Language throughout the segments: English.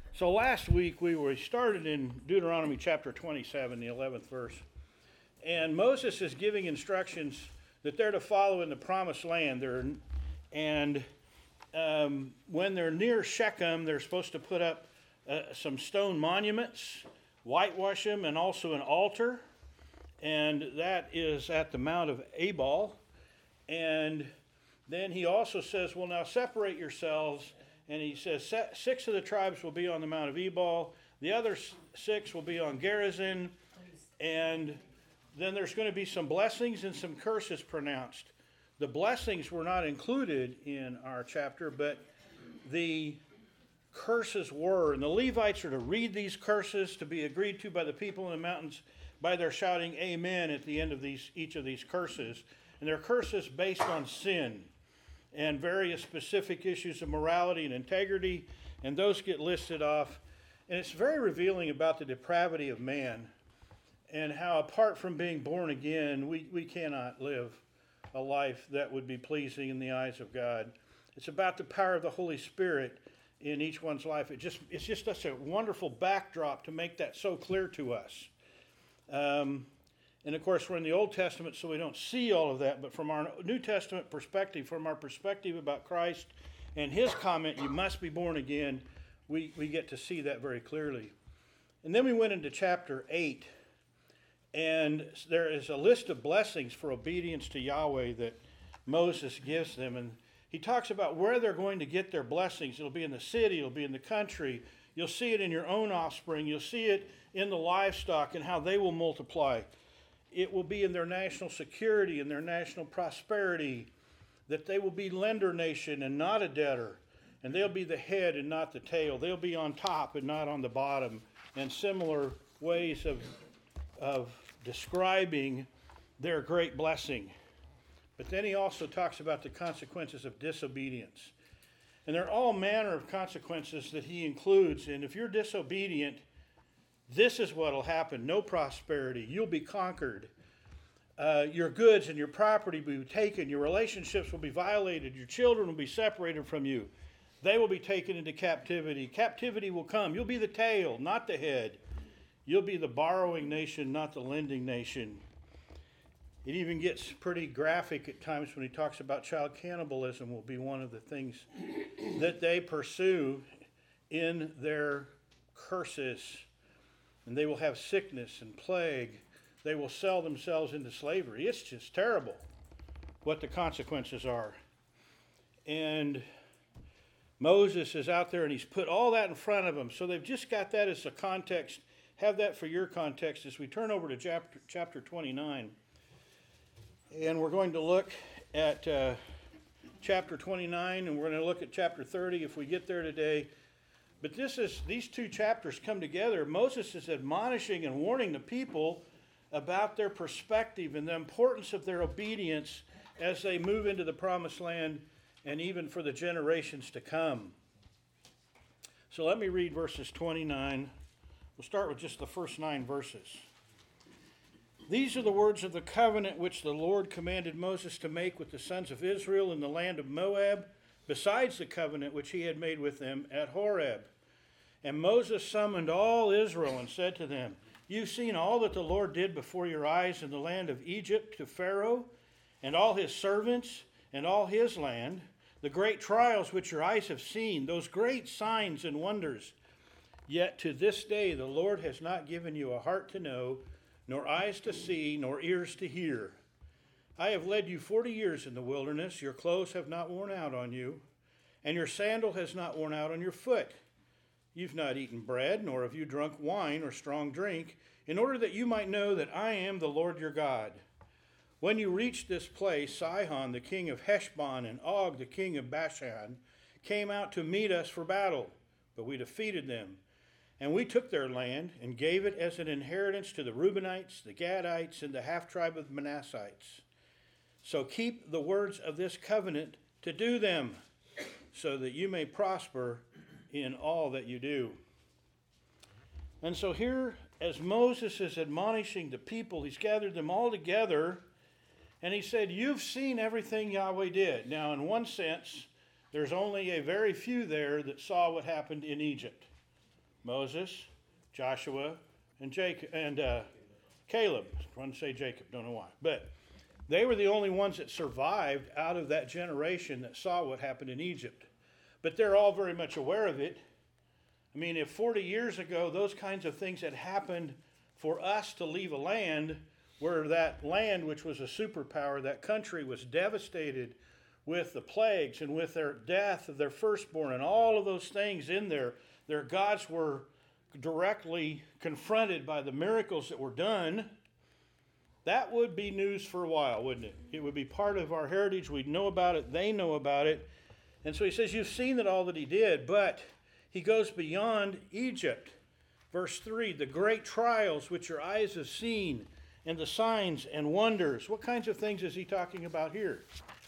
So last week we started in Deuteronomy chapter 27, the 11th verse. And Moses is giving instructions that they're to follow in the promised land. When they're near Shechem, they're supposed to put up some stone monuments, whitewash them, and also an altar. And that is at the Mount of Ebal. And then he also says, well, now separate yourselves. And he says 6 of the tribes will be on the Mount of Ebal. The other 6 will be on Gerizim. And then there's going to be some blessings and some curses pronounced. The blessings were not included in our chapter, but the curses were. And the Levites are to read these curses to be agreed to by the people in the mountains by their shouting amen at the end of each of these curses. And they're curses based on sin and various specific issues of morality and integrity, and those get listed off. And it's very revealing about the depravity of man and how, apart from being born again, we cannot live a life that would be pleasing in the eyes of God. It's about the power of the Holy Spirit in each one's life. It's just such a wonderful backdrop to make that so clear to us. And of course, we're in the Old Testament, so we don't see all of that. But from our New Testament perspective, from our perspective about Christ and his comment, you must be born again, we get to see that very clearly. And then we went into chapter 8, and there is a list of blessings for obedience to Yahweh that Moses gives them. And he talks about where they're going to get their blessings. It'll be in the city, it'll be in the country. You'll see it in your own offspring. You'll see it in the livestock and how they will multiply. It will be in their national security and their national prosperity, that they will be lender nation and not a debtor, and they'll be the head and not the tail. They'll be on top and not on the bottom, and similar ways of describing their great blessing. But then he also talks about the consequences of disobedience. And there are all manner of consequences that he includes, and if you're disobedient, this is what will happen. No prosperity. You'll be conquered. Your goods and your property will be taken. Your relationships will be violated. Your children will be separated from you. They will be taken into captivity. Captivity will come. You'll be the tail, not the head. You'll be the borrowing nation, not the lending nation. It even gets pretty graphic at times when he talks about child cannibalism will be one of the things that they pursue in their curses. And they will have sickness and plague. They will sell themselves into slavery. It's just terrible what the consequences are. And Moses is out there and he's put all that in front of them. So they've just got that as a context. Have that for your context as we turn over to chapter 29. And we're going to look at chapter 29, and we're going to look at chapter 30 if we get there today. But these two chapters come together. Moses is admonishing and warning the people about their perspective and the importance of their obedience as they move into the promised land and even for the generations to come. So let me read verses 29. We'll start with just the first 9 verses. These are the words of the covenant which the Lord commanded Moses to make with the sons of Israel in the land of Moab, besides the covenant which he had made with them at Horeb. And Moses summoned all Israel and said to them, You've seen all that the Lord did before your eyes in the land of Egypt to Pharaoh and all his servants and all his land, the great trials which your eyes have seen, those great signs and wonders. Yet to this day the Lord has not given you a heart to know, nor eyes to see, nor ears to hear. I have led you 40 years in the wilderness. Your clothes have not worn out on you, and your sandal has not worn out on your foot. You've not eaten bread, nor have you drunk wine or strong drink, in order that you might know that I am the Lord your God. When you reached this place, Sihon, the king of Heshbon, and Og, the king of Bashan, came out to meet us for battle, but we defeated them. And we took their land and gave it as an inheritance to the Reubenites, the Gadites, and the half-tribe of the Manassites. So keep the words of this covenant to do them, so that you may prosper in all that you do. And so here, as Moses is admonishing the people, he's gathered them all together, and he said, You've seen everything Yahweh did. Now, in one sense, there's only a very few there that saw what happened in Egypt. Moses, Joshua, and Jacob, and Caleb. I want to say Jacob, don't know why. But they were the only ones that survived out of that generation that saw what happened in Egypt. But they're all very much aware of it. I mean, if 40 years ago those kinds of things had happened for us to leave a land where that land, which was a superpower, that country was devastated with the plagues and with their death of their firstborn and all of those things in there, their gods were directly confronted by the miracles that were done, that would be news for a while, wouldn't it? It would be part of our heritage. We'd know about it. They know about it. And so he says, you've seen that all that he did, but he goes beyond Egypt. Verse 3, the great trials which your eyes have seen, and the signs and wonders. What kinds of things is he talking about here?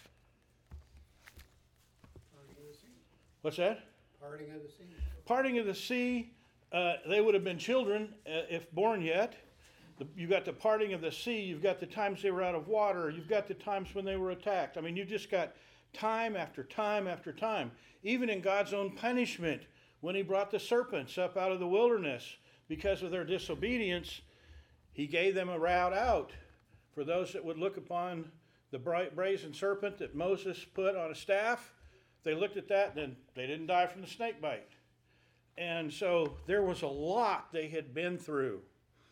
Parting of the sea. What's that? Parting of the sea. Parting of the sea. They would have been children if born yet. You've got the parting of the sea. You've got the times they were out of water. You've got the times when they were attacked. I mean, you've just got time after time after time. Even in God's own punishment, when he brought the serpents up out of the wilderness because of their disobedience, he gave them a route out for those that would look upon the bright brazen serpent that Moses put on a staff. They looked at that, then they didn't die from the snake bite. And so there was a lot they had been through.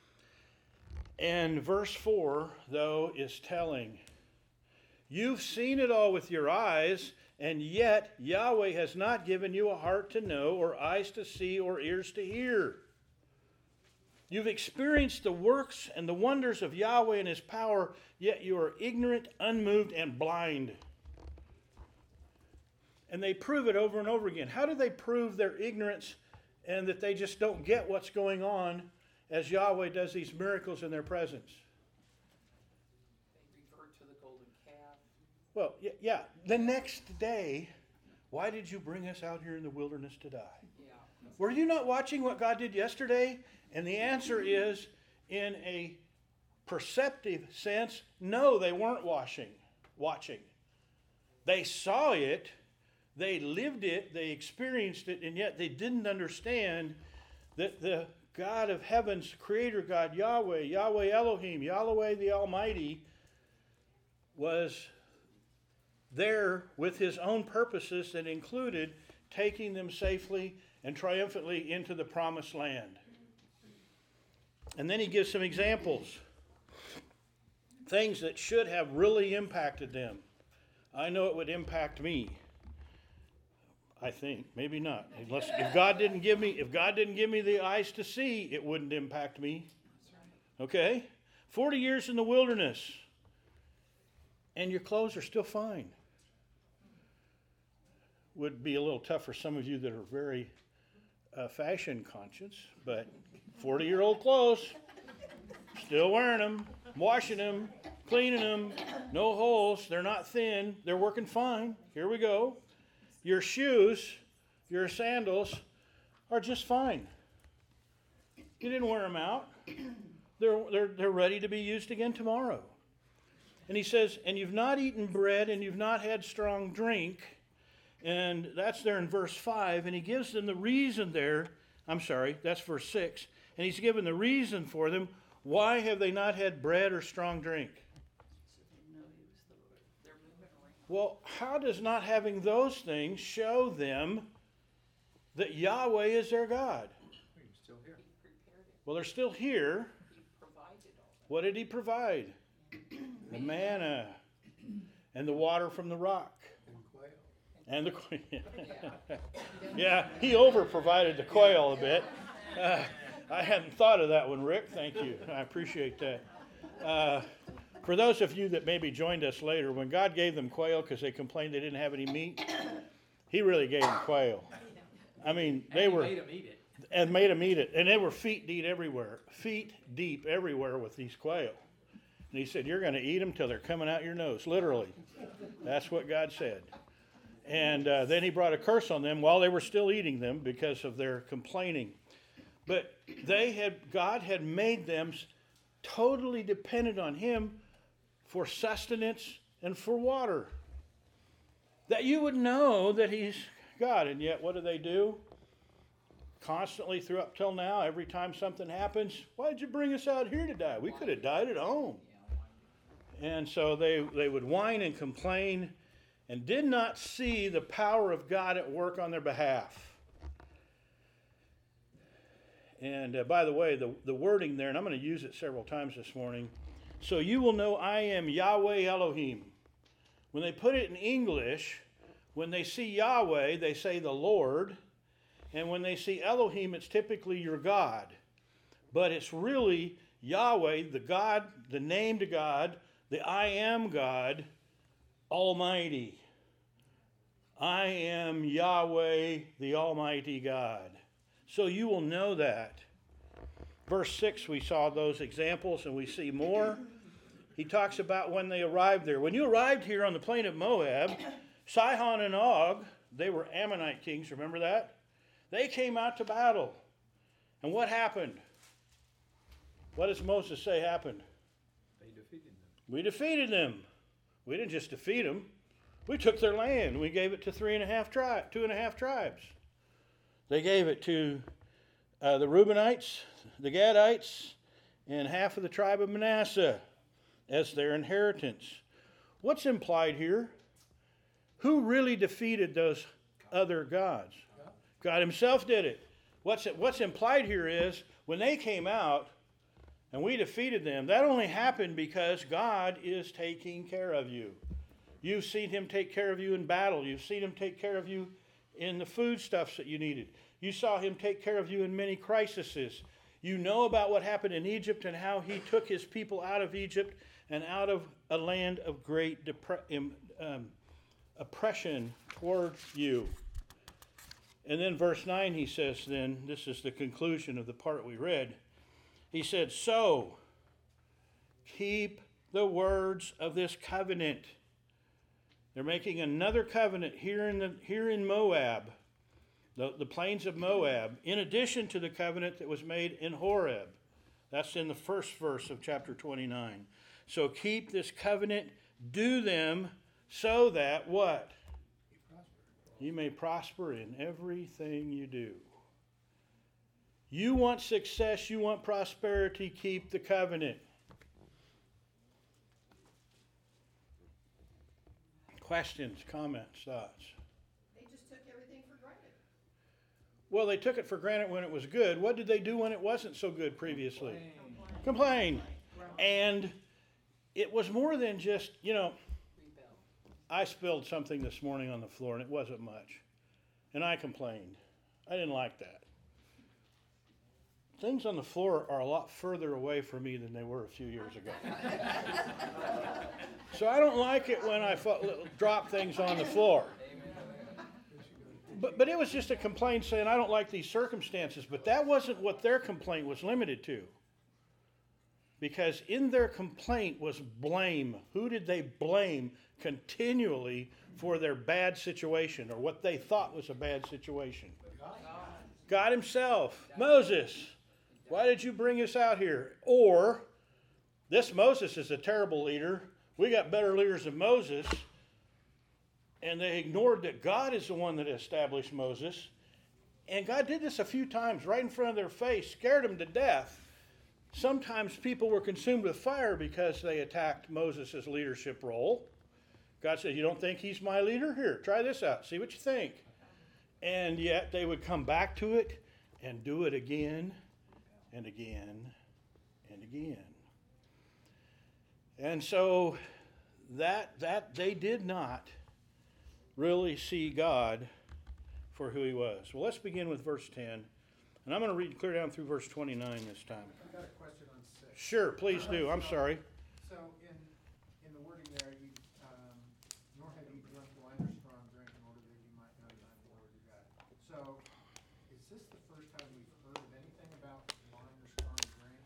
And verse 4, though, is telling. You've seen it all with your eyes, and yet Yahweh has not given you a heart to know, or eyes to see, or ears to hear. You've experienced the works and the wonders of Yahweh and his power, yet you are ignorant, unmoved, and blind. And they prove it over and over again. How do they prove their ignorance and that they just don't get what's going on as Yahweh does these miracles in their presence? They refer to the golden calf. Well, yeah. The next day, why did you bring us out here in the wilderness to die? Yeah. Were you not watching what God did yesterday? And the answer is, in a perceptive sense, no, they weren't watching. They saw it, they lived it, they experienced it, and yet they didn't understand that the God of heavens, creator God, Yahweh, Yahweh Elohim, Yahweh the Almighty, was there with his own purposes that included taking them safely and triumphantly into the promised land. And then he gives some examples. Things that should have really impacted them. I know it would impact me. I think. Maybe not. Unless if God didn't give me the eyes to see, it wouldn't impact me. Okay? 40 years in the wilderness. And your clothes are still fine. Would be a little tough for some of you that are very fashion conscious, but 40-year-old clothes, still wearing them, washing them, cleaning them, no holes, they're not thin, they're working fine. Here we go. Your shoes, your sandals are just fine. You didn't wear them out. They're ready to be used again tomorrow. And he says, and you've not eaten bread and you've not had strong drink. And that's there in verse 5. And he gives them the reason there. I'm sorry, that's verse 6. And he's given the reason for them. Why have they not had bread or strong drink? Well, how does not having those things show them that Yahweh is their God? He's still here. Well, they're still here. He provided all that. What did he provide? The manna and the water from the rock. And the quail. Yeah, he over-provided the quail a bit. I hadn't thought of that one, Rick. Thank you. I appreciate that. For those of you that maybe joined us later, when God gave them quail because they complained they didn't have any meat, he really gave them quail. I mean, they were... made them eat it. And made them eat it. And they were feet deep everywhere with these quail. And he said, you're going to eat them till they're coming out your nose, literally. That's what God said. And then he brought a curse on them while they were still eating them because of their complaining. But God had made them totally dependent on him for sustenance and for water. That you would know that he's God. And yet, what do? constantly through up till now, every time something happens, why'd you bring us out here to die? We could have died at home. And so they would whine and complain and did not see the power of God at work on their behalf. And by the way, the wording there, and I'm going to use it several times this morning, so you will know I am Yahweh Elohim. When they put it in English, when they see Yahweh, they say the Lord. And when they see Elohim, it's typically your God. But it's really Yahweh, the God, the name to God, the I am God, Almighty. I am Yahweh, the Almighty God. So you will know that. Verse 6, we saw those examples, and we see more. He talks about when they arrived there. When you arrived here on the plain of Moab, Sihon and Og, they were Ammonite kings, remember that? They came out to battle. And what happened? What does Moses say happened? They defeated them. We defeated them. We didn't just defeat them. We took their land. We gave it to 2.5 tribes. They gave it to the Reubenites, the Gadites, and half of the tribe of Manasseh as their inheritance. What's implied here? Who really defeated those other gods? God himself did it. What's implied here is when they came out and we defeated them, that only happened because God is taking care of you. You've seen him take care of you in battle. You've seen him take care of you in the foodstuffs that you needed. You saw him take care of you in many crises. You know about what happened in Egypt and how he took his people out of Egypt and out of a land of great oppression toward you. And then verse 9 he says then, this is the conclusion of the part we read. He said, so keep the words of this covenant. They're making another covenant here in Moab, the plains of Moab, in addition to the covenant that was made in Horeb. That's in the first verse of chapter 29. So keep this covenant, do them so that what? You may prosper in everything you do. You want success, you want prosperity, keep the covenant. Questions, comments, thoughts? They just took everything for granted. Well, they took it for granted when it was good. What did they do when it wasn't so good previously? Complain. And it was more than just, Rebel. I spilled something this morning on the floor and it wasn't much. And I complained. I didn't like that. Things on the floor are a lot further away from me than they were a few years ago. So I don't like it when I drop things on the floor. But it was just a complaint saying, I don't like these circumstances. But that wasn't what their complaint was limited to. Because in their complaint was blame. Who did they blame continually for their bad situation or what they thought was a bad situation? God himself. Moses, why did you bring us out here? Or, this Moses is a terrible leader. We got better leaders than Moses. And they ignored that God is the one that established Moses. And God did this a few times right in front of their face, scared them to death. Sometimes people were consumed with fire because they attacked Moses' leadership role. God said, you don't think he's my leader? Here, try this out. See what you think. And yet they would come back to it and do it again and again and again. And so that they did not really see God for who he was. Well, let's begin with verse 10. And I'm going to read clear down through verse 29 this time. I've got a question on 6. Sure, please do. I'm sorry. So in the wording there, you, nor have you drunk wine or strong drink in order that you might know that I'm the Lord your God. So is this the first time we've heard of anything about wine or strong drink?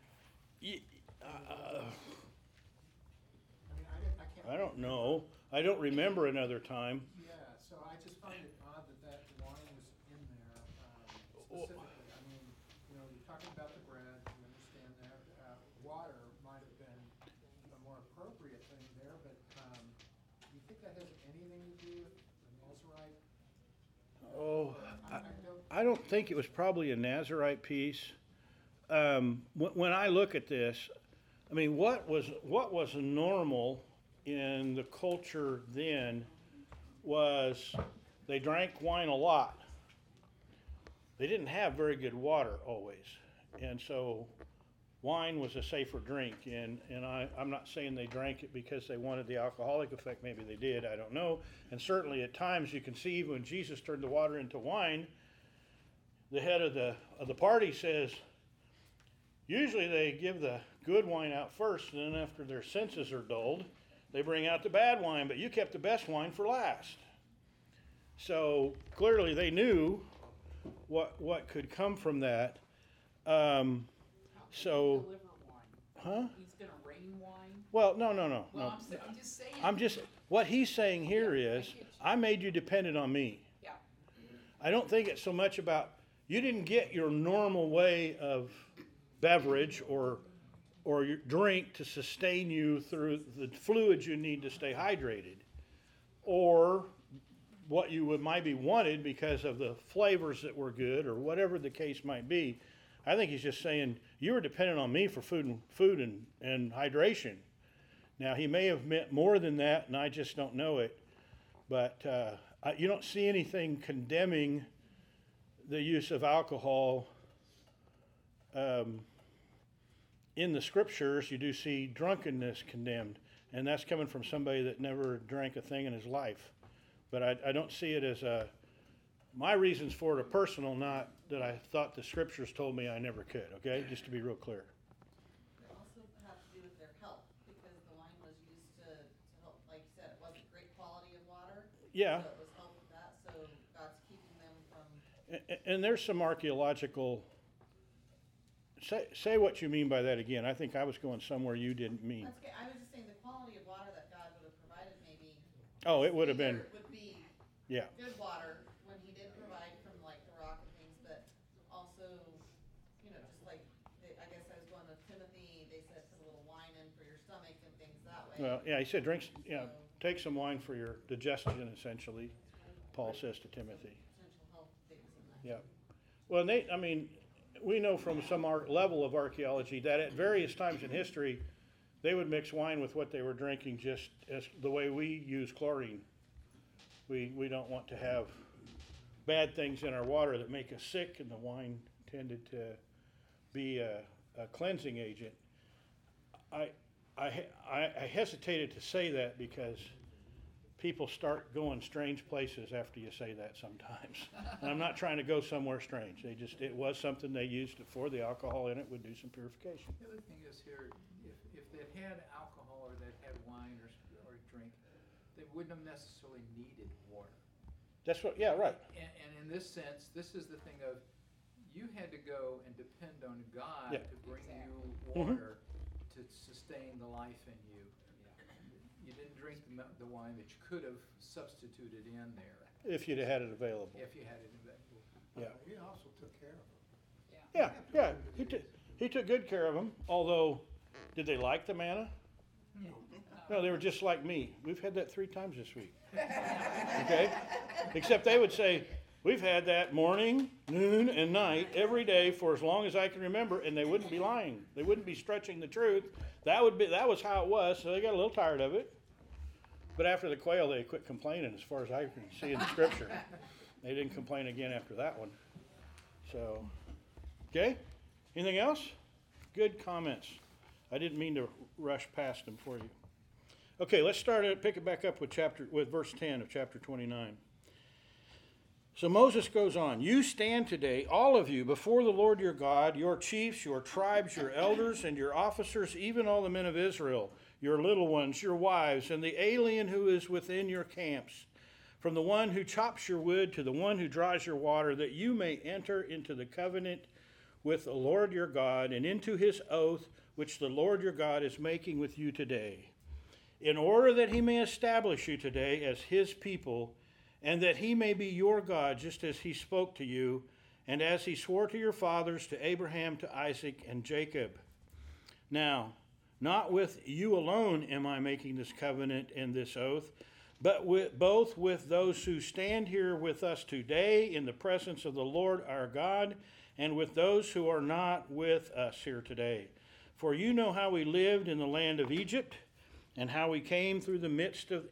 I can't. I don't know. I don't remember another time. Yeah, so I just find it odd that wine was in there specifically. I mean, you're talking about the bread, you understand that. Water might have been a more appropriate thing there, but do you think that has anything to do with the Nazarite? Oh, I don't I don't think it was probably a Nazarite piece. When I look at this, I mean, what was normal in the culture then was they drank wine a lot. They didn't have very good water always, and so wine was a safer drink. And I'm not saying they drank it because they wanted the alcoholic effect. Maybe they did. I don't know. And certainly at times you can see even when Jesus turned the water into wine, the head of the party says, usually they give the good wine out first, and then after their senses are dulled, they bring out the bad wine, but you kept the best wine for last. So clearly they knew what could come from that. So, Deliver wine. huh? He's gonna rain wine. Well, no. Well, I'm just saying. What he's saying here Yeah, I is, get you. I made you dependent on me. Yeah. I don't think it's so much about, you didn't get your normal way of beverage or your drink to sustain you through the fluids you need to stay hydrated, or what you would maybe wanted because of the flavors that were good, or whatever the case might be. I think he's just saying you were dependent on me for food and hydration. Now he may have meant more than that, and I just don't know it. But you don't see anything condemning the use of alcohol in the scriptures. You do see drunkenness condemned, and that's coming from somebody that never drank a thing in his life. But I don't see it as my reasons for it are personal, not that I thought the scriptures told me I never could, okay? Just to be real clear. It also had to do with their health, because the wine was used to help, like you said, it wasn't great quality of water. Yeah. So it was help with that, so God's keeping them from, And there's some archaeological, say what you mean by that again. I think I was going somewhere you didn't mean. that's okay, I was just saying the quality of water that God would have provided maybe. Oh, it would have been, either would be yeah. good water when he did provide from like the rock and things, but also, just like, I guess I was going to Timothy, they said put a little wine in for your stomach and things that way. Well, yeah, he said take some wine for your digestion, essentially, Paul says to Timothy. Potential health things in that. Yeah. Well, we know from some level of archaeology that at various times in history, they would mix wine with what they were drinking, just as the way we use chlorine. We don't want to have bad things in our water that make us sick, and the wine tended to be a cleansing agent. I hesitated to say that because people start going strange places after you say that sometimes. And I'm not trying to go somewhere strange. It was something they used for the alcohol in it would do some purification. The other thing is here, if they'd had alcohol or they'd had wine or drink, they wouldn't have necessarily needed water. That's what, yeah, right. And in this sense, this is the thing of, you had to go and depend on God Yeah. to bring you Mhm. water to sustain the life in you. You didn't drink the wine that you could have substituted in there If you'd have had it available. if you had it available. Yeah. He also took care of them. Yeah. He took good care of them, although, did they like the manna? No, they were just like me. We've had that 3 times this week. Okay? Except they would say, we've had that morning, noon, and night every day for as long as I can remember, and they wouldn't be lying. They wouldn't be stretching the truth. That was how it was, so they got a little tired of it. But after the quail, they quit complaining, as far as I can see in the scripture. They didn't complain again after that one. So, okay? Anything else? Good comments. I didn't mean to rush past them for you. Okay, let's pick it back up with verse 10 of chapter 29. So Moses goes on, you stand today, all of you, before the Lord your God, your chiefs, your tribes, your elders, and your officers, even all the men of Israel, your little ones, your wives, and the alien who is within your camps, from the one who chops your wood to the one who draws your water, that you may enter into the covenant with the Lord your God, and into his oath, which the Lord your God is making with you today, in order that he may establish you today as his people, and that he may be your God, just as he spoke to you, and as he swore to your fathers, to Abraham, to Isaac, and Jacob. Now, not with you alone am I making this covenant and this oath, but both with those who stand here with us today in the presence of the Lord our God, and with those who are not with us here today. For you know how we lived in the land of Egypt, and how we came through the midst of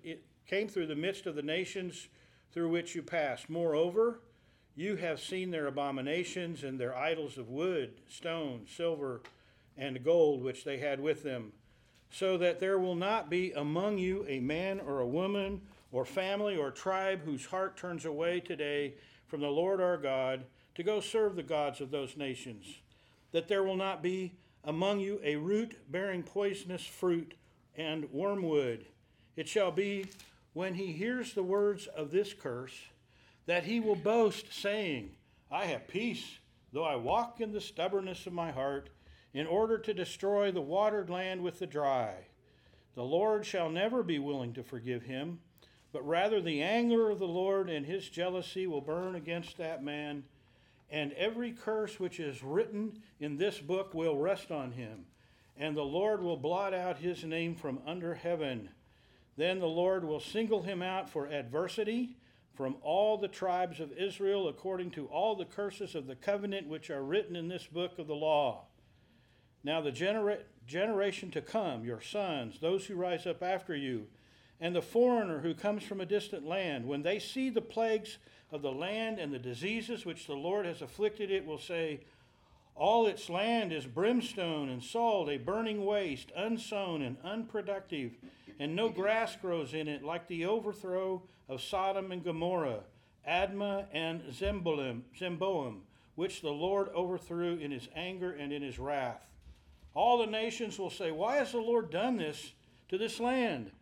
the nations through which you passed. Moreover, you have seen their abominations and their idols of wood, stone, silver, and gold which they had with them, so that there will not be among you a man or a woman or family or tribe whose heart turns away today from the Lord our God to go serve the gods of those nations, that there will not be among you a root bearing poisonous fruit and wormwood. It shall be when he hears the words of this curse that he will boast, saying, I have peace, though I walk in the stubbornness of my heart, in order to destroy the watered land with the dry. The Lord shall never be willing to forgive him, but rather the anger of the Lord and his jealousy will burn against that man, and every curse which is written in this book will rest on him, and the Lord will blot out his name from under heaven. Then the Lord will single him out for adversity from all the tribes of Israel, according to all the curses of the covenant which are written in this book of the law. Now the generation to come, your sons, those who rise up after you, and the foreigner who comes from a distant land, when they see the plagues of the land and the diseases which the Lord has afflicted it, will say, all its land is brimstone and salt, a burning waste, unsown and unproductive, and no grass grows in it, like the overthrow of Sodom and Gomorrah, Admah and Zeboim, which the Lord overthrew in his anger and in his wrath. All the nations will say, why has the Lord done this to this land?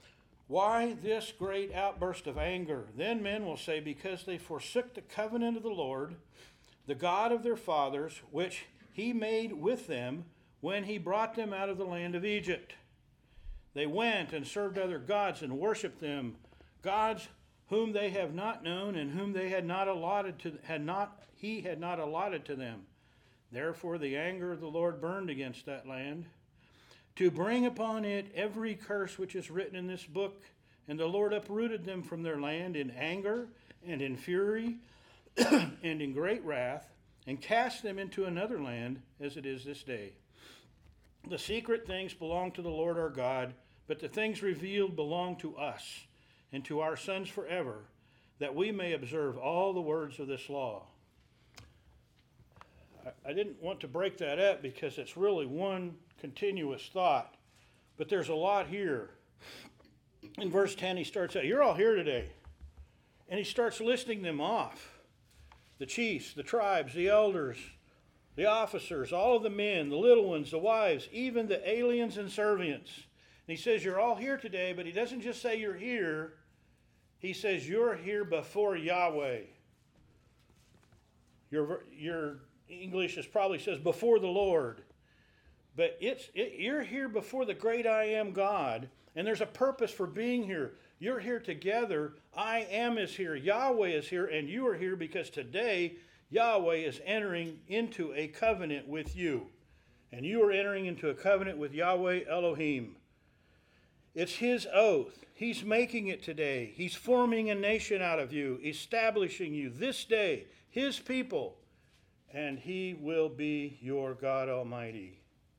Why this great outburst of anger? Then men will say, because they forsook the covenant of the Lord, the God of their fathers, which he made with them when he brought them out of the land of Egypt. They went and served other gods and worshipped them, gods whom they have not known and whom they had not allotted to them. Therefore the anger of the Lord burned against that land, to bring upon it every curse which is written in this book. And the Lord uprooted them from their land in anger and in fury and in great wrath, and cast them into another land, as it is this day. The secret things belong to the Lord our God, but the things revealed belong to us and to our sons forever, that we may observe all the words of this law. I didn't want to break that up because it's really one continuous thought, but there's a lot here. In verse 10, he starts out, you're all here today. And he starts listing them off. The chiefs, the tribes, the elders, the officers, all of the men, the little ones, the wives, even the aliens and servants. And he says, you're all here today, but he doesn't just say you're here. He says, you're here before Yahweh. Your English probably says before the Lord. But you're here before the great I am God, and there's a purpose for being here. You're here together. I am is here. Yahweh is here, and you are here because today Yahweh is entering into a covenant with you. And you are entering into a covenant with Yahweh Elohim. It's his oath. He's making it today. He's forming a nation out of you, establishing you this day, his people, and he will be your God Almighty.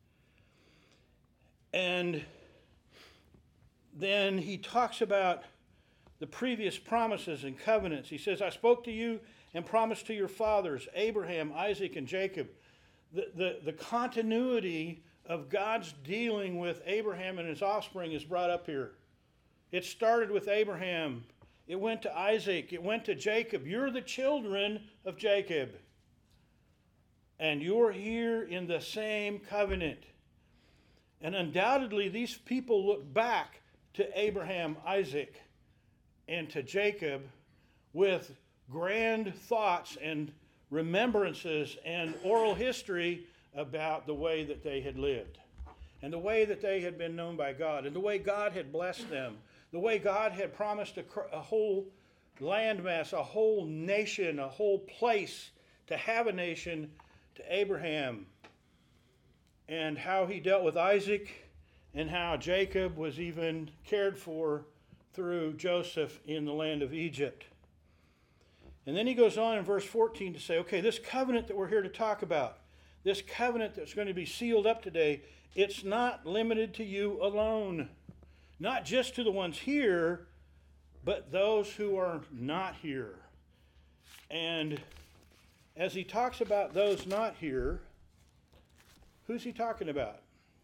And then he talks about the previous promises and covenants. He says, I spoke to you and promised to your fathers, Abraham, Isaac, and Jacob. The continuity of God's dealing with Abraham and his offspring is brought up here. It started with Abraham. It went to Isaac. It went to Jacob. You're the children of Jacob. And you're here in the same covenant. And undoubtedly, these people look back to Abraham, Isaac, and to Jacob with grand thoughts and remembrances and oral history about the way that they had lived and the way that they had been known by God and the way God had blessed them, the way God had promised a whole landmass, a whole nation, a whole place to have a nation to Abraham, and how he dealt with Isaac and how Jacob was even cared for through Joseph in the land of Egypt. And then he goes on in verse 14 to say, okay, this covenant that we're here to talk about, this covenant that's going to be sealed up today, it's not limited to you alone. Not just to the ones here, but those who are not here. And as he talks about those not here, who's he talking about?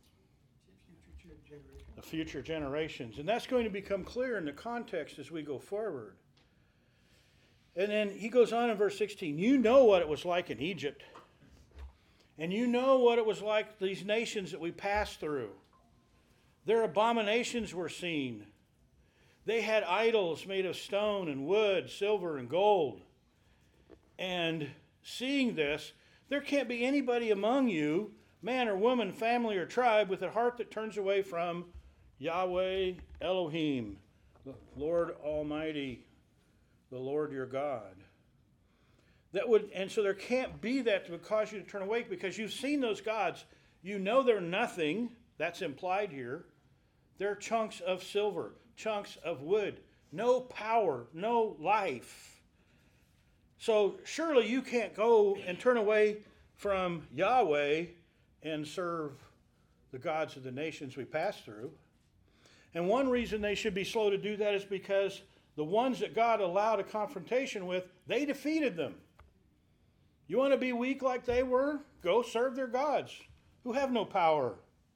The future generations. And that's going to become clear in the context as we go forward. And then he goes on in verse 16, you know what it was like in Egypt. And you know what it was like these nations that we passed through. Their abominations were seen. They had idols made of stone and wood, silver and gold. And seeing this, there can't be anybody among you, man or woman, family or tribe, with a heart that turns away from Yahweh Elohim, the Lord Almighty, the Lord your God. And so there can't be that to cause you to turn away, because you've seen those gods. You know they're nothing. That's implied here. They're chunks of silver, chunks of wood. No power, no life. So surely you can't go and turn away from Yahweh and serve the gods of the nations we pass through. And one reason they should be slow to do that is because the ones that God allowed a confrontation with, they defeated them. You want to be weak like they were? Go serve their gods who have no power.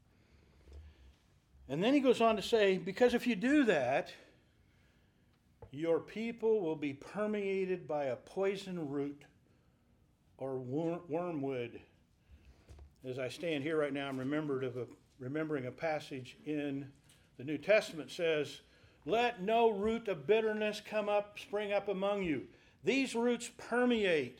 And then he goes on to say, because if you do that, your people will be permeated by a poison root or wormwood. As I stand here right now, I'm remembering a passage in the New Testament says, let no root of bitterness spring up among you. These roots permeate.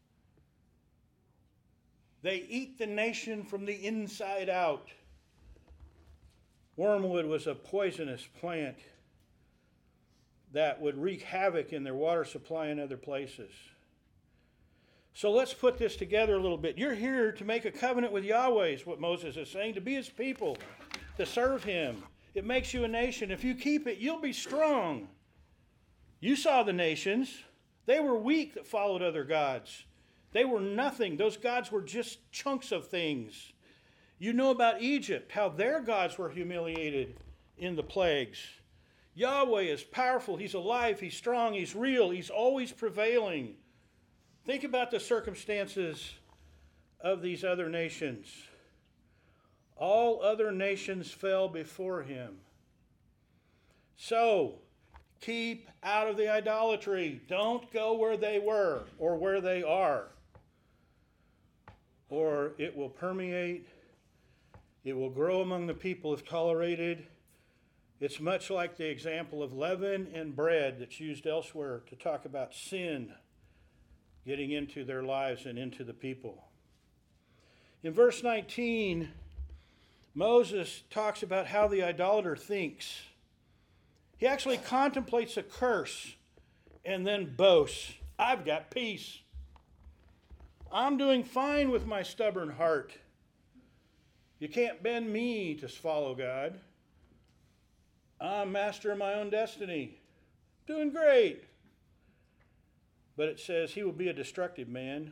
They eat the nation from the inside out. Wormwood was a poisonous plant that would wreak havoc in their water supply and other places. So let's put this together a little bit. You're here to make a covenant with Yahweh, is what Moses is saying, to be his people, to serve him. It makes you a nation. If you keep it, you'll be strong. You saw the nations. They were weak that followed other gods. They were nothing. Those gods were just chunks of things. You know about Egypt, how their gods were humiliated in the plagues. Yahweh is powerful. He's alive. He's strong. He's real. He's always prevailing. Think about the circumstances of these other nations. All other nations fell before him. So, keep out of the idolatry. Don't go where they were or where they are. Or it will permeate. It will grow among the people if tolerated. It's much like the example of leaven and bread that's used elsewhere to talk about sin getting into their lives and into the people. In verse 19, Moses talks about how the idolater thinks. He actually contemplates a curse and then boasts. I've got peace. I'm doing fine with my stubborn heart. You can't bend me to follow God. I'm master of my own destiny. Doing great. But it says he will be a destructive man.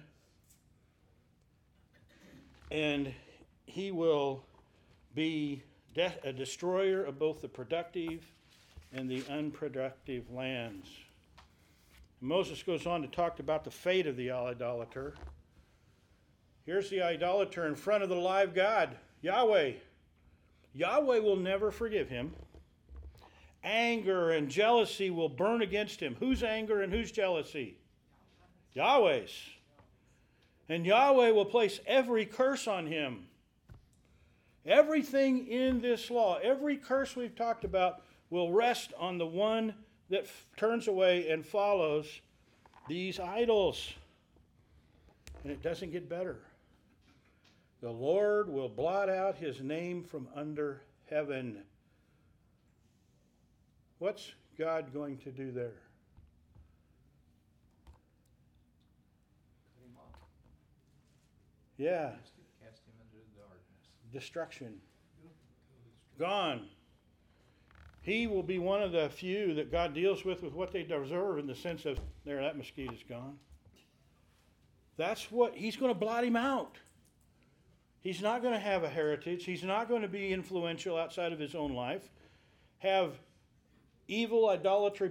And he will be a destroyer of both the productive and the unproductive lands. Moses goes on to talk about the fate of the idolater. Here's the idolater in front of the live God, Yahweh. Yahweh will never forgive him. Anger and jealousy will burn against him. Whose anger and whose jealousy? Yahweh's. And Yahweh will place every curse on him. Everything in this law, every curse we've talked about, will rest on the one that turns away and follows these idols. And it doesn't get better. The Lord will blot out his name from under heaven. What's God going to do there? Cut him off. Yeah, Cast him into the darkness. destruction. Gone. he will be one of the few that God deals with what they deserve, in the sense of, there, that mosquito's gone. That's what, he's going to blot him out. He's not going to have a heritage. He's not going to be influential outside of his own life. Have evil idolater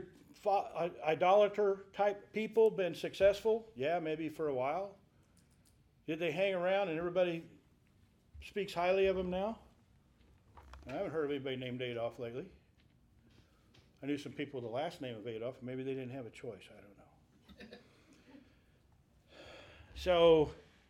type people been successful? Yeah, maybe for a while. Did they hang around and everybody speaks highly of them now? I haven't heard of anybody named Adolf lately. I knew some people with the last name of Adolf. Maybe they didn't have a choice. I don't know. So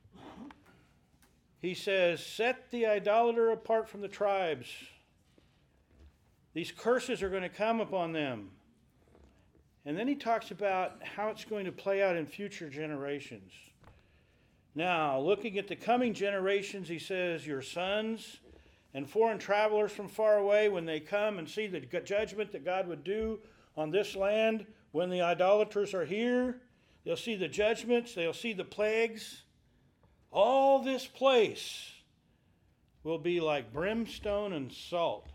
he says, set the idolater apart from the tribes. These curses are going to come upon them. And then he talks about how it's going to play out in future generations. Now, looking at the coming generations, he says, your sons and foreign travelers from far away, when they come and see the judgment that God would do on this land, when the idolaters are here, they'll see the judgments, they'll see the plagues. All this place will be like brimstone and salt.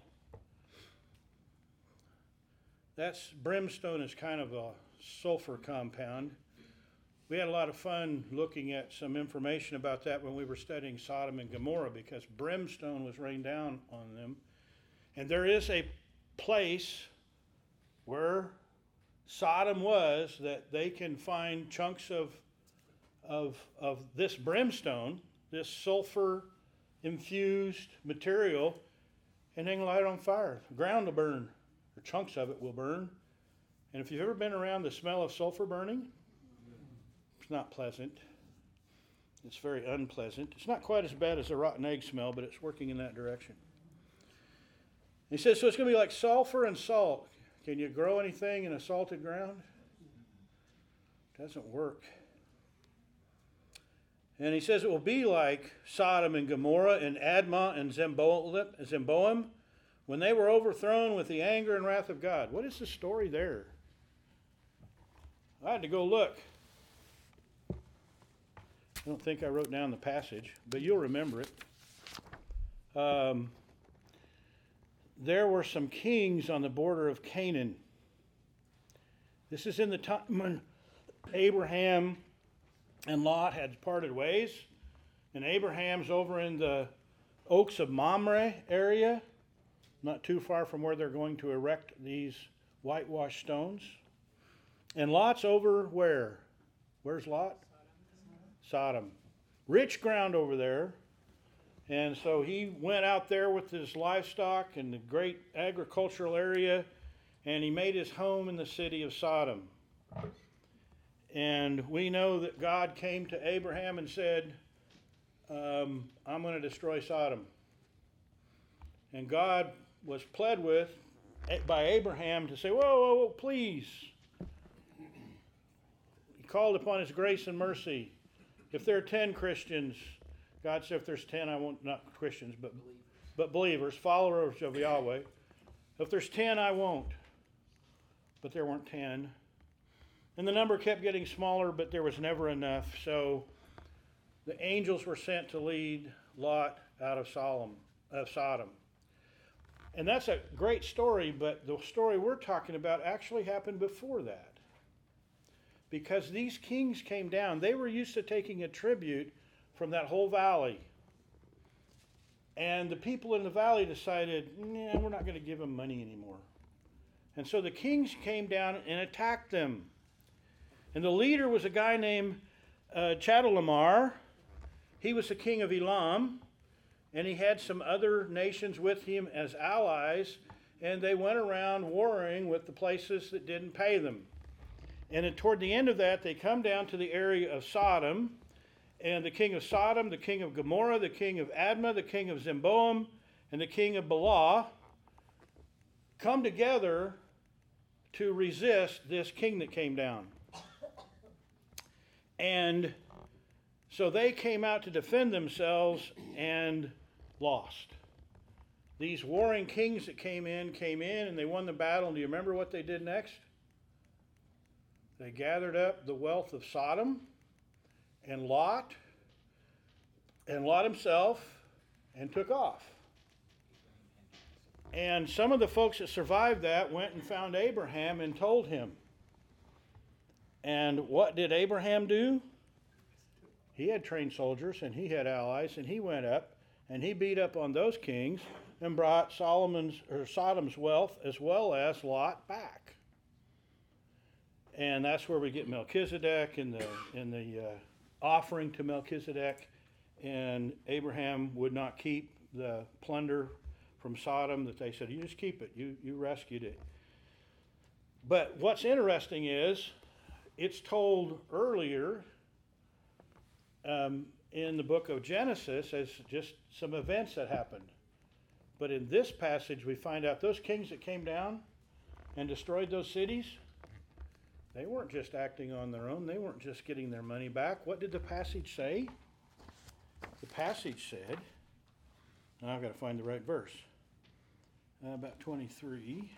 Brimstone is kind of a sulfur compound. We had a lot of fun looking at some information about that when we were studying Sodom and Gomorrah, because brimstone was rained down on them. And there is a place where Sodom was that they can find chunks of this brimstone, this sulfur-infused material, and they can light it on fire. The ground will burn, or chunks of it will burn. And if you've ever been around the smell of sulfur burning, it's not pleasant. It's very unpleasant. It's not quite as bad as a rotten egg smell, but it's working in that direction. He says, so it's going to be like sulfur and salt. Can you grow anything in a salted ground? Doesn't work. And he says it will be like Sodom and Gomorrah and Admah and Zeboim when they were overthrown with the anger and wrath of God. What is the story there? I had to go look. I don't think I wrote down the passage, but you'll remember it. There were some kings on the border of Canaan. This is in the time when Abraham and Lot had parted ways, and Abraham's over in the Oaks of Mamre area, not too far from where they're going to erect these whitewashed stones. And Lot's over where? Where's Lot? Sodom. Rich ground over there. And so he went out there with his livestock and the great agricultural area, and he made his home in the city of Sodom. And we know that God came to Abraham and said, I'm going to destroy Sodom. And God was pled with by Abraham to say, whoa, please. He called upon his grace and mercy. If there are 10 Christians, God said, if there's 10, I won't, not Christians, but believers, followers of Yahweh. If there's 10, I won't. But there weren't 10. And the number kept getting smaller, but there was never enough. So the angels were sent to lead Lot out of Sodom. And that's a great story, but the story we're talking about actually happened before that. Because these kings came down. They were used to taking a tribute from that whole valley. And the people in the valley decided, we're not going to give them money anymore. And so the kings came down and attacked them. And the leader was a guy named Chedorlaomer. He was the king of Elam. And he had some other nations with him as allies. And they went around warring with the places that didn't pay them. And then toward the end of that, they come down to the area of Sodom. And the king of Sodom, the king of Gomorrah, the king of Admah, the king of Zeboim, and the king of Bela come together to resist this king that came down. And so they came out to defend themselves and lost. These warring kings that came in and they won the battle. And do you remember what they did next? They gathered up the wealth of Sodom and Lot himself, and took off. And some of the folks that survived that went and found Abraham and told him. And what did Abraham do? He had trained soldiers and he had allies, and he went up and he beat up on those kings and brought Sodom's wealth as well as Lot back. And that's where we get Melchizedek and the offering to Melchizedek. And Abraham would not keep the plunder from Sodom that they said, you just keep it. You rescued it. But what's interesting is it's told earlier in the book of Genesis as just some events that happened. But in this passage, we find out those kings that came down and destroyed those cities, they weren't just acting on their own. They weren't just getting their money back. What did the passage say? The passage said, now I've got to find the right verse, about 23.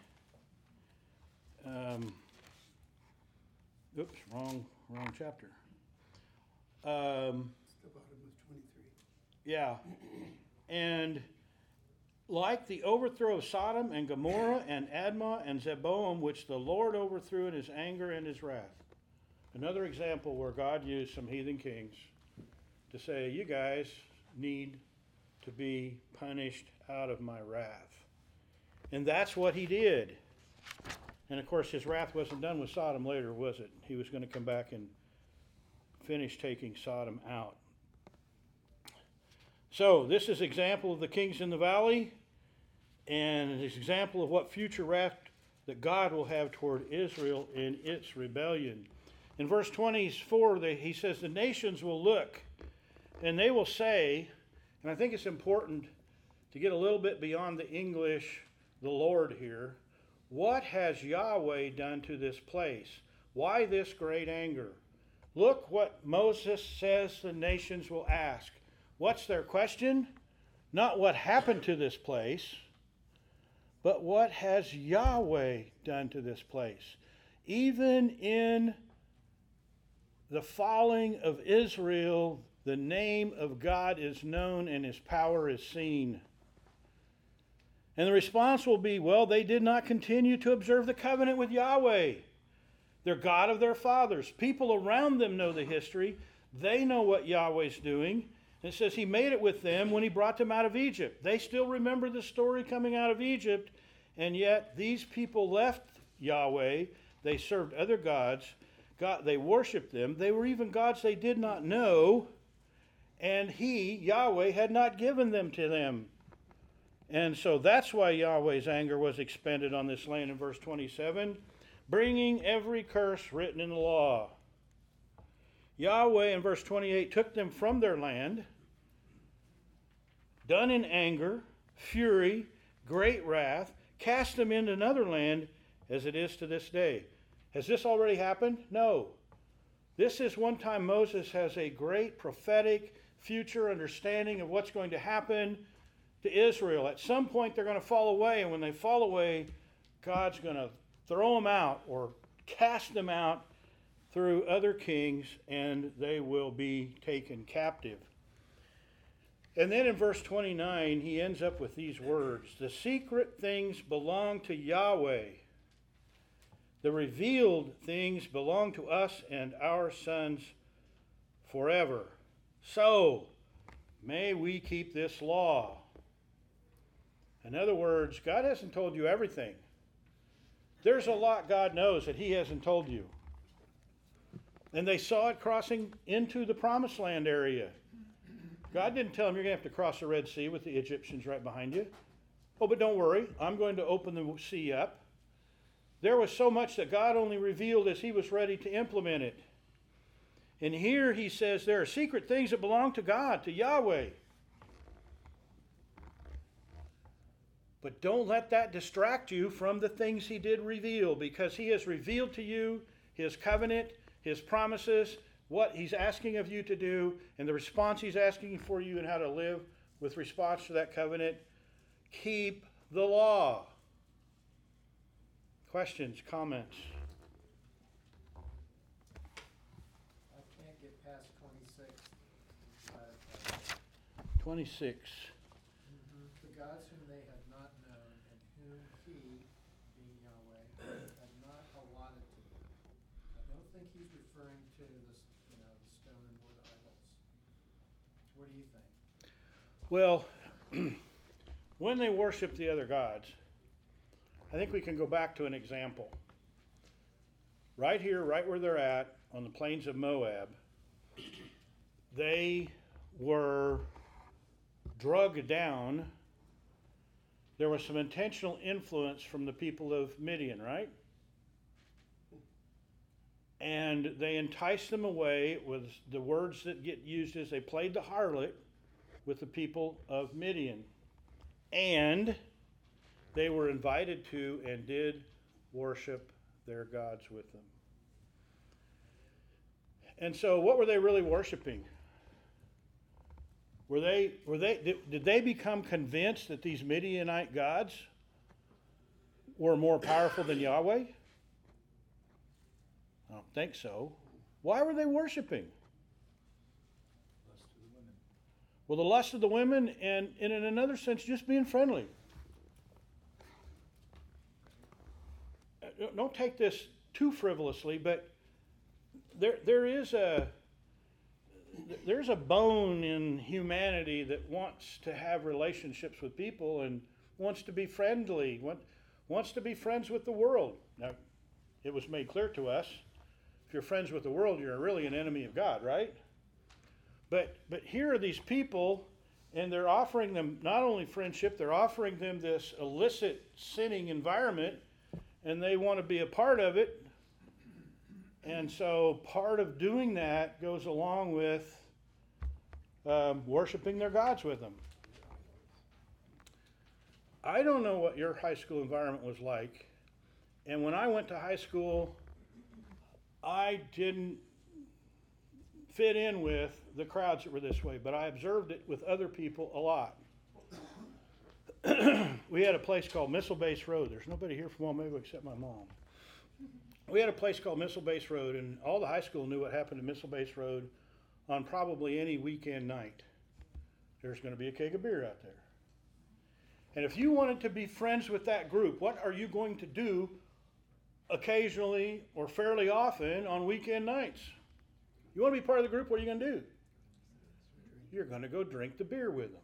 Oops, wrong chapter. The bottom was 23. Yeah. And like the overthrow of Sodom and Gomorrah and Admah and Zeboam, which the Lord overthrew in his anger and his wrath. Another example where God used some heathen kings to say, you guys need to be punished out of my wrath. And that's what he did. And of course, his wrath wasn't done with Sodom later, was it? He was going to come back and finish taking Sodom out. So this is an example of the kings in the valley, and an example of what future wrath that God will have toward Israel in its rebellion. In verse 24, he says, the nations will look, and they will say, and I think it's important to get a little bit beyond the English, the Lord here, what has Yahweh done to this place? Why this great anger? Look what Moses says the nations will ask. What's their question? Not what happened to this place, but what has Yahweh done to this place? Even in the falling of Israel, the name of God is known and his power is seen. And the response will be, well, they did not continue to observe the covenant with Yahweh, their God of their fathers. People around them know the history. They know what Yahweh's doing. And it says he made it with them when he brought them out of Egypt. They still remember the story coming out of Egypt, and yet these people left Yahweh. They served other gods. They worshiped them. They were even gods they did not know, and he, Yahweh, had not given them to them. And so that's why Yahweh's anger was expended on this land in verse 27, bringing every curse written in the law. Yahweh, in verse 28, took them from their land, done in anger, fury, great wrath, cast them into another land as it is to this day. Has this already happened? No. This is one time Moses has a great prophetic future understanding of what's going to happen to Israel. At some point they're going to fall away, and when they fall away, God's going to throw them out or cast them out through other kings, and they will be taken captive. And then in verse 29, he ends up with these words, the secret things belong to Yahweh. The revealed things belong to us and our sons forever. So, may we keep this law. In other words, God hasn't told you everything. There's a lot God knows that he hasn't told you. And they saw it crossing into the promised land area. God didn't tell them you're going to have to cross the Red Sea with the Egyptians right behind you. Oh, but don't worry, I'm going to open the sea up. There was so much that God only revealed as he was ready to implement it. And here he says there are secret things that belong to God, to Yahweh. But don't let that distract you from the things he did reveal, because he has revealed to you his covenant, his promises, what he's asking of you to do, and the response he's asking for you and how to live with response to that covenant. Keep the law. Questions, comments? I can't get past 26. 26. The gods whom they had not known and he, being Yahweh, had not allotted to them. I don't think he's referring to the stone and wood idols. What do you think? Well, when they worship the other gods, I think we can go back to an example. Right here, right where they're at, on the plains of Moab, they were drugged down. There was some intentional influence from the people of Midian, right? And they enticed them away with the words that get used as they played the harlot with the people of Midian. And they were invited to and did worship their gods with them. And so what were they really worshiping? Did they become convinced that these Midianite gods were more powerful than Yahweh? I don't think so. Why were they worshiping? Lust of the women. Well, the lust of the women, and in another sense, just being friendly. Don't take this too frivolously, but there's a bone in humanity that wants to have relationships with people and wants to be friendly, wants to be friends with the world. Now, it was made clear to us, if you're friends with the world, you're really an enemy of God, right? But here are these people, and they're offering them not only friendship, they're offering them this illicit sinning environment, and they want to be a part of it. And so part of doing that goes along with worshiping their gods with them. I don't know what your high school environment was like. And when I went to high school, I didn't fit in with the crowds that were this way, but I observed it with other people a lot. We had a place called Missile Base Road. There's nobody here from Wamego except my mom. We had a place called Missile Base Road, and all the high school knew what happened to Missile Base Road on probably any weekend night. There's going to be a keg of beer out there. And if you wanted to be friends with that group, what are you going to do occasionally or fairly often on weekend nights? You want to be part of the group, what are you going to do? You're going to go drink the beer with them.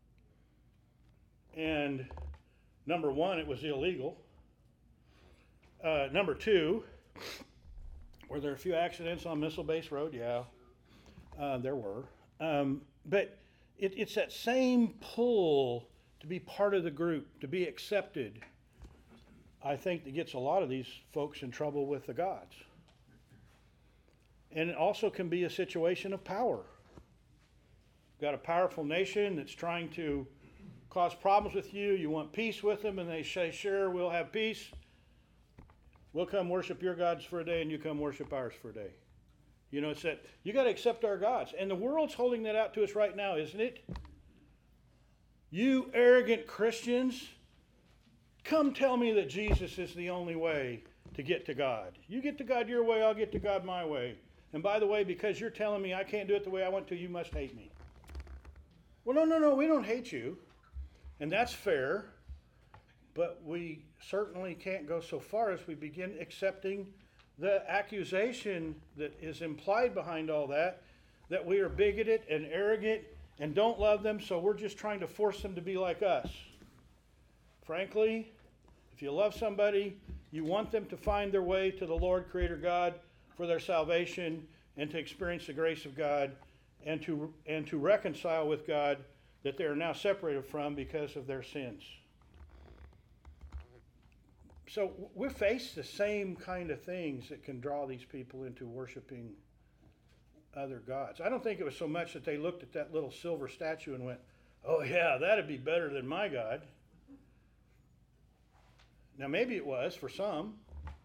And number one, it was illegal. Number two, were there a few accidents on Missile Base Road? Yeah, there were. But it's that same pull to be part of the group, to be accepted, I think that gets a lot of these folks in trouble with the gods. And it also can be a situation of power. Got a powerful nation that's trying to cause problems with you. You want peace with them, and they say, sure, we'll have peace. We'll come worship your gods for a day, and you come worship ours for a day. You know, it's that you got to accept our gods. And the world's holding that out to us right now, isn't it? You arrogant Christians, come tell me that Jesus is the only way to get to God. You get to God your way, I'll get to God my way. And by the way, because you're telling me I can't do it the way I want to, you must hate me. Well, no, we don't hate you. And that's fair. But we certainly can't go so far as we begin accepting the accusation that is implied behind all that we are bigoted and arrogant and don't love them, so we're just trying to force them to be like us. Frankly, if you love somebody, you want them to find their way to the Lord, Creator God, for their salvation and to experience the grace of God and to reconcile with God that they are now separated from because of their sins. So we face the same kind of things that can draw these people into worshiping other gods. I don't think it was so much that they looked at that little silver statue and went, oh yeah, that'd be better than my God. Now maybe it was for some.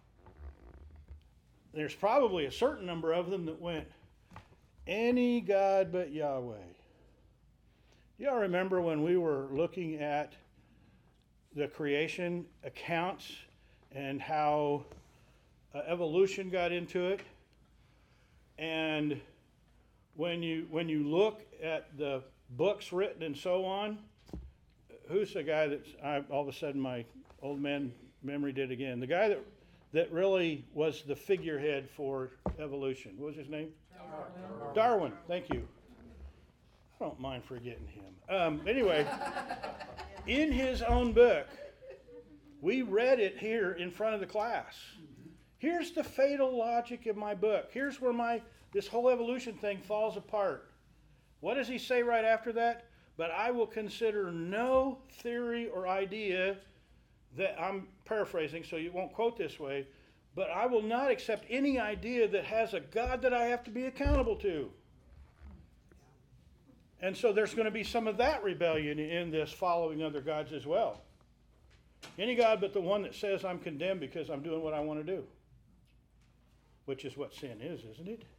There's probably a certain number of them that went, any God but Yahweh. Y'all remember when we were looking at the creation accounts and how evolution got into it? And when you look at the books written and so on, who's the guy that's all of a sudden my old man memory did again. The guy that really was the figurehead for evolution. What was his name? Darwin. Thank you. I don't mind forgetting him. Anyway, in his own book, we read it here in front of the class. Here's the fatal logic of my book. Here's where this whole evolution thing falls apart. What does he say right after that? But I will consider no theory or idea that, I'm paraphrasing so you won't quote this way, but I will not accept any idea that has a God that I have to be accountable to. And so there's going to be some of that rebellion in this following other gods as well. Any God but the one that says I'm condemned because I'm doing what I want to do. Which is what sin is, isn't it?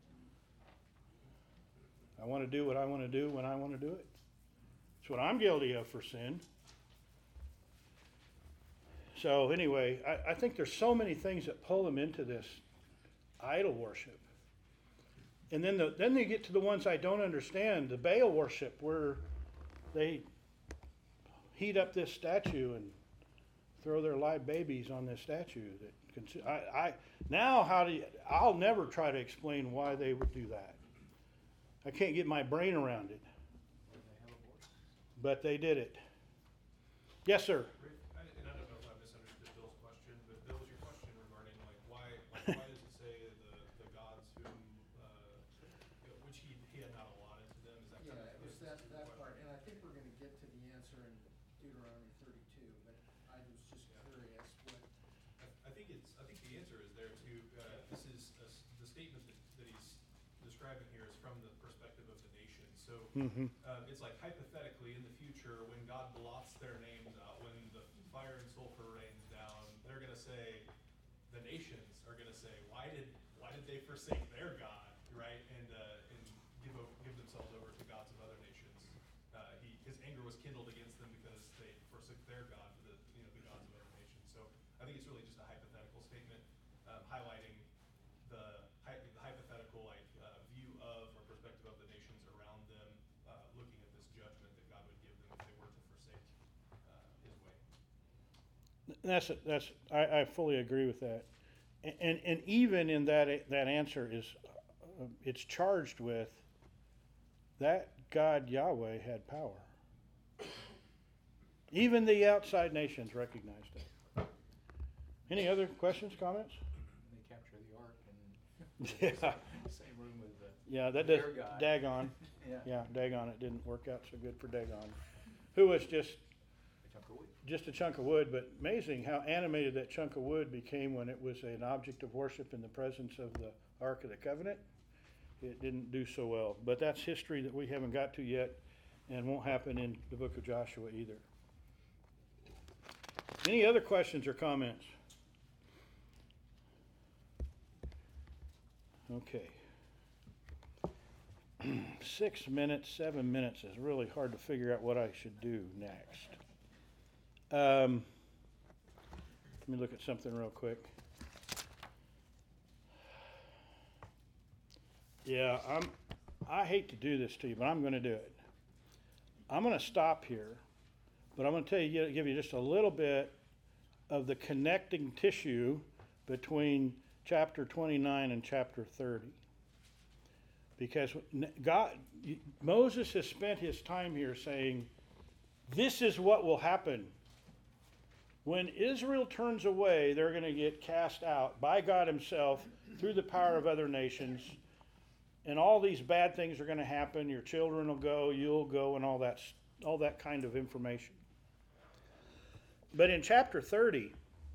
I want to do what I want to do when I want to do it. It's what I'm guilty of for sin. So anyway, I think there's so many things that pull them into this idol worship. And then they get to the ones I don't understand, the Baal worship, where they heat up this statue and throw their live babies on this statue. I'll never try to explain why they would do that. I can't get my brain around it. But they did it. Yes, sir. And I don't know if I misunderstood Bill's question, but Bill, was your question regarding why does it say the gods whom which he had not allotted to them? Is that Yeah, kind of it was the that question? part, and I think we're gonna get to the answer in Deuteronomy 32, but I was just curious what. I think the answer is there too. This is the statement that he's describing here is from the perspective of the nation. So it's like hypothetically in the future when God blots their names out, when the fire and sulfur rains down, they're going to say, the nations are going to say, why did they forsake their God, right? And give themselves over to gods of other nations. His anger was kindled against them because they forsook their God for the gods of other nations. So I think it's really just a hypothetical statement highlighting the hypothetical view of or perspective of the nations around them, looking at this judgment that God would give them if they were to forsake His way. I fully agree with that. And even in that answer is it's charged with that God Yahweh had power. Even the outside nations recognized it. Any other questions, comments? They capture the ark and Yeah. same room with the. Yeah, that their does. God. Dagon. Yeah. Yeah, Dagon. It didn't work out so good for Dagon, who was just A chunk of wood. a chunk of wood. But amazing how animated that chunk of wood became when it was an object of worship in the presence of the Ark of the Covenant. It didn't do so well. But that's history that we haven't got to yet, and won't happen in the book of Joshua either. Any other questions or comments? Okay. 6 minutes, 7 minutes is really hard to figure out what I should do next. Let me look at something real quick. Yeah, I hate to do this to you, but I'm going to do it. I'm going to stop here, but I'm going to give you just a little bit of the connecting tissue between chapter 29 and chapter 30. Because Moses has spent his time here saying, this is what will happen. When Israel turns away, they're going to get cast out by God himself through the power of other nations. And all these bad things are going to happen. Your children will go, you'll go, and all that kind of information. But in chapter 30,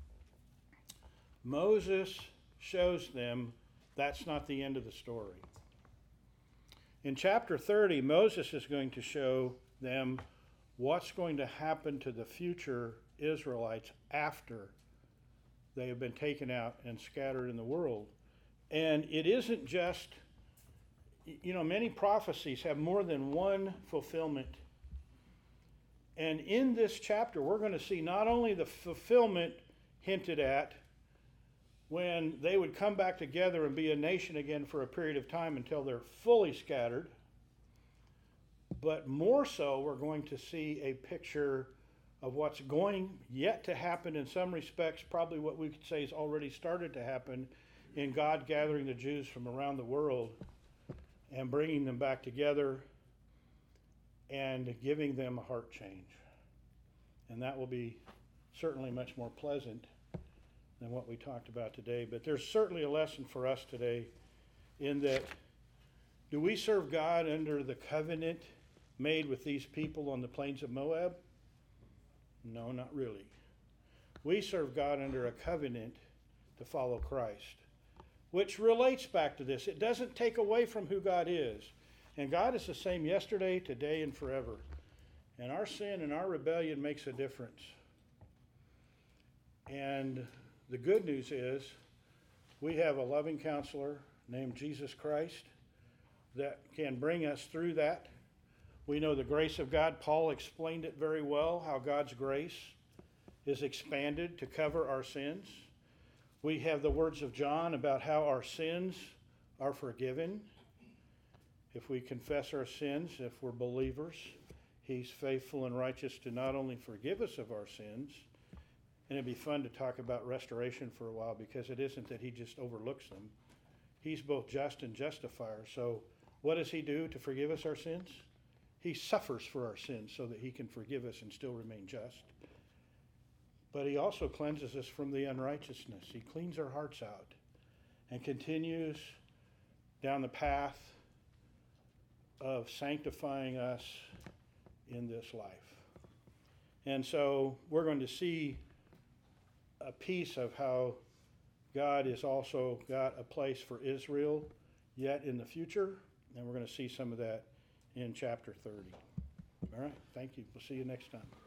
Moses shows them that's not the end of the story. In chapter 30, Moses is going to show them what's going to happen to the future Israelites after they have been taken out and scattered in the world. And it isn't just, many prophecies have more than one fulfillment. And in this chapter, we're going to see not only the fulfillment hinted at when they would come back together and be a nation again for a period of time until they're fully scattered, but more so we're going to see a picture of what's going yet to happen in some respects, probably what we could say has already started to happen in God gathering the Jews from around the world and bringing them back together and giving them a heart change. And that will be certainly much more pleasant than what we talked about today. But there's certainly a lesson for us today in that, do we serve God under the covenant made with these people on the plains of Moab? No, not really. We serve God under a covenant to follow Christ, which relates back to this. It doesn't take away from who God is. And God is the same yesterday, today, and forever. And our sin and our rebellion makes a difference. And the good news is we have a loving counselor named Jesus Christ that can bring us through that. We know the grace of God. Paul explained it very well, how God's grace is expanded to cover our sins. We have the words of John about how our sins are forgiven. If we confess our sins, if we're believers, He's faithful and righteous to not only forgive us of our sins, and it'd be fun to talk about restoration for a while, because it isn't that He just overlooks them. He's both just and justifier. So what does He do to forgive us our sins? He suffers for our sins so that He can forgive us and still remain just. But He also cleanses us from the unrighteousness. He cleans our hearts out and continues down the path of sanctifying us in this life. And so we're going to see a piece of how God has also got a place for Israel yet in the future, and we're going to see some of that in chapter 30. All right, thank you. We'll see you next time.